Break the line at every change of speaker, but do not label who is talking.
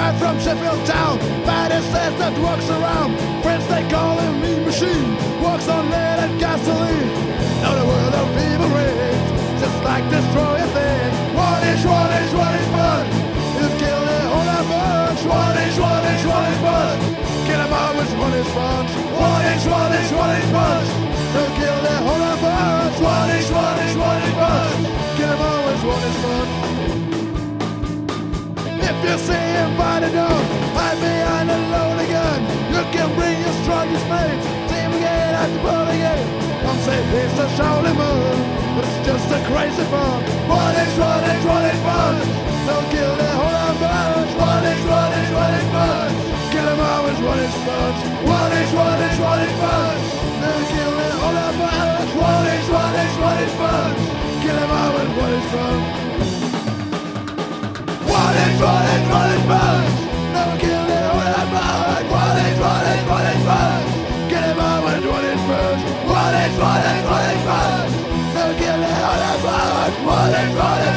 guy from Sheffield Town, Fatty says that walks around. Friends they call him Mean Machine, walks on lead and gasoline. Now the world of people rage, just like destroy a thing. One inch blood, you kill the whole of bunch. One inch blood, kill them all with 1 inch punch. One inch punch, you kill the whole of bunch. One inch punch, kill them all with 1 inch punch. If you see him by the door, hide behind a loaded gun. You can bring your strongest mates, team again at the ball again. Some say he's a Shaolin moon, but it's just a crazy fun. 1 inch punch, they'll kill the whole bunch. 1 inch punch, kill them all with 1 inch punch. 1 inch punch, they'll kill the whole bunch. 1 inch punch, kill them all with 1 inch punch. 1 inch punch, never kill the whole bunch. 1 inch punch, kill them all with 1 inch punch. 1 inch punch, never kill the whole bunch. 1 inch punch.